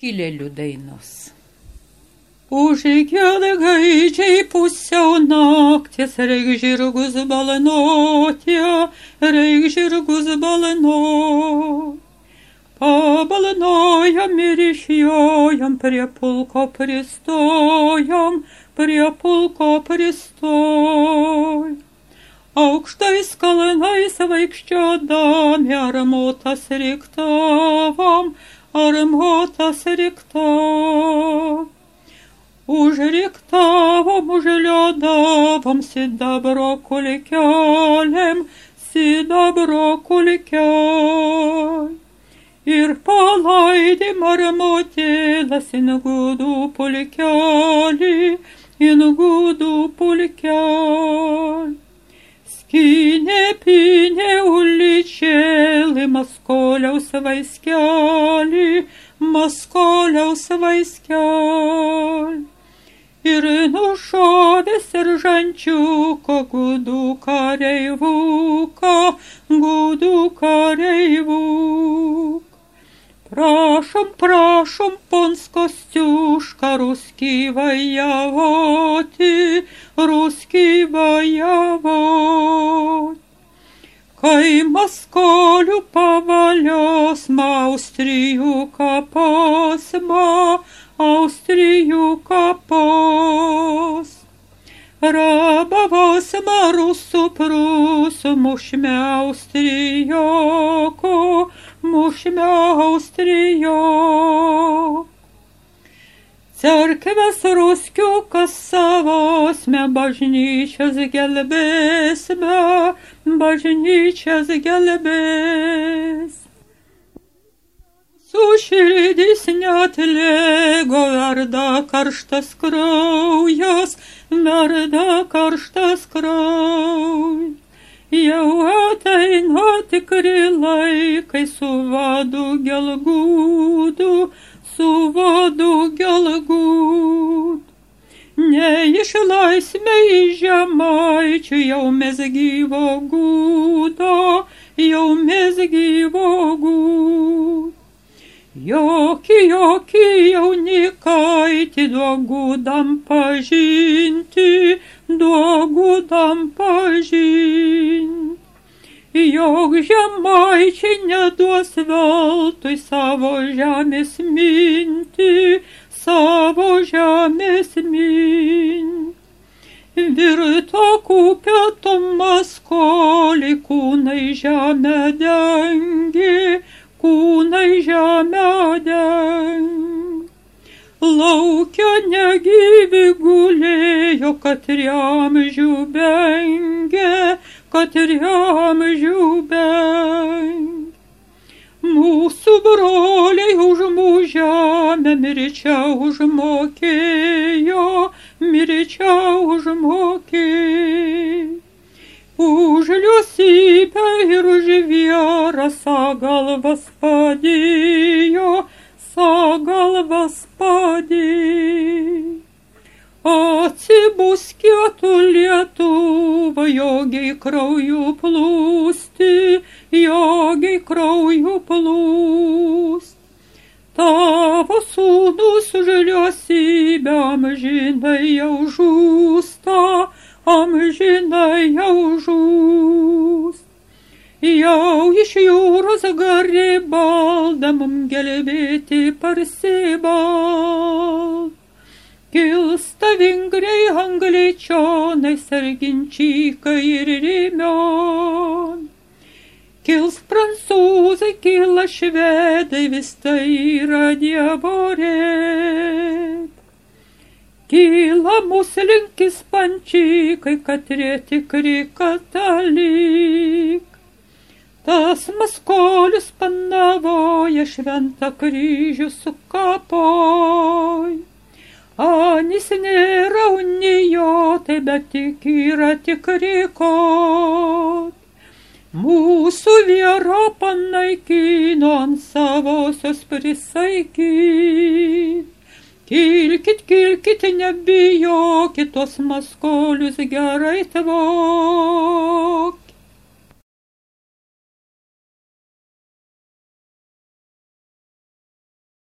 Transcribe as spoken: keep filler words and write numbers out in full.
Skylelių dainos. Užikėlė gaidžiai pusiau nakties, reik žirgus balanoti, reik žirgus balanoti. Pabalanojam ir išjojam, prie pulko pristojam, prie pulko pristojam. Aukštais kalnais vaikščiodami, armotas riktavam, armotas riktavam. Užriktavom, užliodavom, sidabro kulkelėm, sidabro kulkelėm. Ir palaidėm armotėlas in gudų pulkelį, in gudų pulkelį. Skynė pinė uličėlį, maskoliaus vaiskelį, maskoliaus vaiskelį. Ir nušovė seržančiuko gudų kareivuką, gudų kareivuką. Prašom, prašom, pons Kostiuška, ruský vajavoti, ruský vajavoti. Kai maskolių pavalios, Austrijų kapos, ma Austrijų kapos. Rabavos rusų prūsų, mušme Austrijoko, mušme Austrijoko. Cerkves ruskiukas savosme, bažnyčias gelbėsme, bažnyčias gelbės. Su širdis neatlėgo, verda karštas kraujas, verda karštas kraujas. Jau ateina tikri laikai, su vadu gelgūdu, su vadu gelgūdu. Neišlaisime iš žemaičių, jau mes gyvo gūdo, jau mes gyvo gūdo. Joki, joki jaunikaitį, duogudam pažinti, duogudam pažinti. Jok žemaičiai neduos veltui savo žemės minti, savo žemės minti. Virto kupetom maskoliai, kūnai žemę dengi, kūnai žemę dengi. Laukia negyvi gulėjo, katriam žiubengė, katriam žiubengė. Mūsų broliai už mūžemę mirčia užmokėjo, mirčia užmokėjo. Už liosybę ir už vierą sagalvas padėjo, sagalvas padėjo. Atsibuskėtų Lietuva, jogiai krauju plūsti, jogiai krauju plūsti. Tavo sūnus už liosybę amžinai jau žūsta, amžinai jau žūsta. Jau iš jūros Garibalda mum gelbėti parsibald. Kilsta vingriai angličionai, sarginčikai ir rimion. Kils prancūzai, kila švedai, vis tai yra Dievo rėd. Kyla mūsų link ispančikai, katrie tikri katalik. Tas maskolius panavoja, šventą kryžių sukapoj. Anis nėra unijotai, bet tik yra tikri kot. Mūsų vyrą panaikino, ant savosios prisaikyt. Kilkit, kilkit, nebijokit, tos maskolius gerai tvok.